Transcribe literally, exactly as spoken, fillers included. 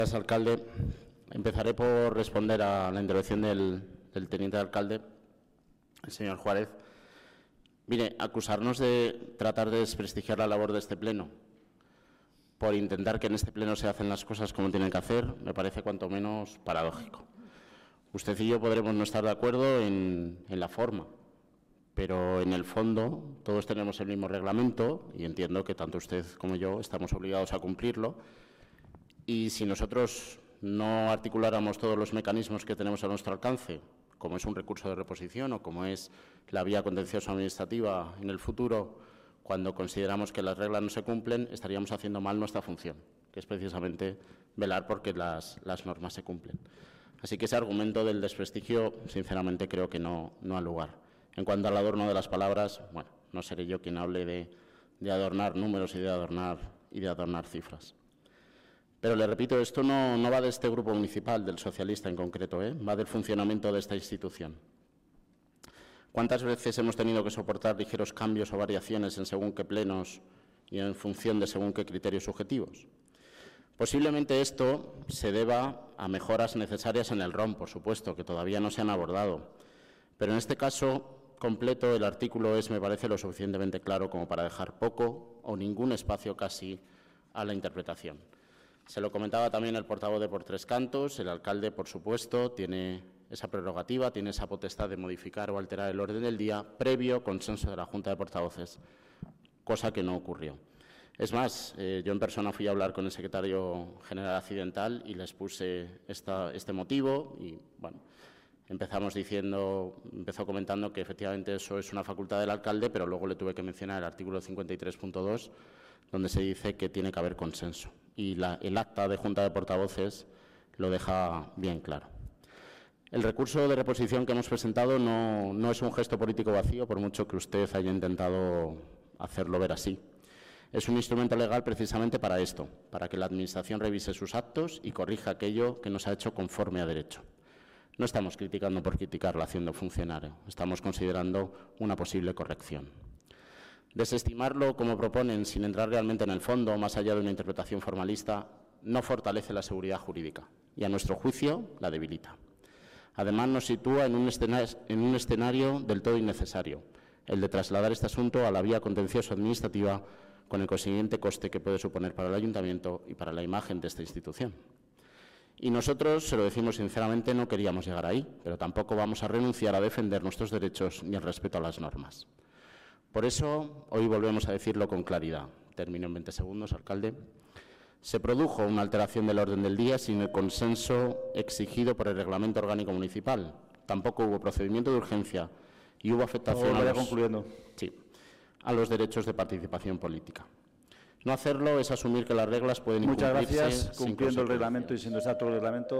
Gracias, alcalde. Empezaré por responder a la intervención del, del teniente de alcalde, el señor Juárez. Mire, acusarnos de tratar de desprestigiar la labor de este pleno por intentar que en este pleno se hacen las cosas como tienen que hacer, me parece cuanto menos paradójico. Usted y yo podremos no estar de acuerdo en, en la forma, pero en el fondo todos tenemos el mismo reglamento y entiendo que tanto usted como yo estamos obligados a cumplirlo. Y si nosotros no articuláramos todos los mecanismos que tenemos a nuestro alcance, como es un recurso de reposición o como es la vía contencioso administrativa en el futuro, cuando consideramos que las reglas no se cumplen, estaríamos haciendo mal nuestra función, que es precisamente velar porque las, las normas se cumplen. Así que ese argumento del desprestigio, sinceramente, creo que no, no ha lugar. En cuanto al adorno de las palabras, bueno, no seré yo quien hable de, de adornar números y de adornar, y de adornar cifras. Pero le repito, esto no, no va de este grupo municipal, del socialista en concreto, ¿eh? Va del funcionamiento de esta institución. ¿Cuántas veces hemos tenido que soportar ligeros cambios o variaciones en según qué plenos y en función de según qué criterios subjetivos? Posiblemente esto se deba a mejoras necesarias en el R O M, por supuesto, que todavía no se han abordado. Pero en este caso completo el artículo es, me parece, lo suficientemente claro como para dejar poco o ningún espacio casi a la interpretación. Se lo comentaba también el portavoz de Por Tres Cantos, el alcalde, por supuesto, tiene esa prerrogativa, tiene esa potestad de modificar o alterar el orden del día previo consenso de la Junta de Portavoces, cosa que no ocurrió. Es más, eh, yo en persona fui a hablar con el secretario general accidental y les puse esta, este motivo y, bueno, empezamos diciendo, empezó comentando que efectivamente eso es una facultad del alcalde, pero luego le tuve que mencionar el artículo cincuenta y tres punto dos, donde se dice que tiene que haber consenso. Y la, el acta de Junta de Portavoces lo deja bien claro. El recurso de reposición que hemos presentado no, no es un gesto político vacío, por mucho que usted haya intentado hacerlo ver así. Es un instrumento legal precisamente para esto, para que la Administración revise sus actos y corrija aquello que no se ha hecho conforme a derecho. No estamos criticando por criticar la acción del funcionario, estamos considerando una posible corrección. Desestimarlo, como proponen, sin entrar realmente en el fondo, más allá de una interpretación formalista, no fortalece la seguridad jurídica y, a nuestro juicio, la debilita. Además, nos sitúa en un escenario, en un escenario del todo innecesario, el de trasladar este asunto a la vía contencioso-administrativa con el consiguiente coste que puede suponer para el Ayuntamiento y para la imagen de esta institución. Y nosotros, se lo decimos sinceramente, no queríamos llegar ahí, pero tampoco vamos a renunciar a defender nuestros derechos ni el respeto a las normas. Por eso, hoy volvemos a decirlo con claridad. Termino en veinte segundos, alcalde. Se produjo una alteración del orden del día sin el consenso exigido por el Reglamento Orgánico Municipal. Tampoco hubo procedimiento de urgencia y hubo afectación a los, concluyendo. Sí, a los derechos de participación política. No hacerlo es asumir que las reglas pueden incumplirse. Muchas gracias. Cumpliendo el reglamento y siendo exacto el reglamento.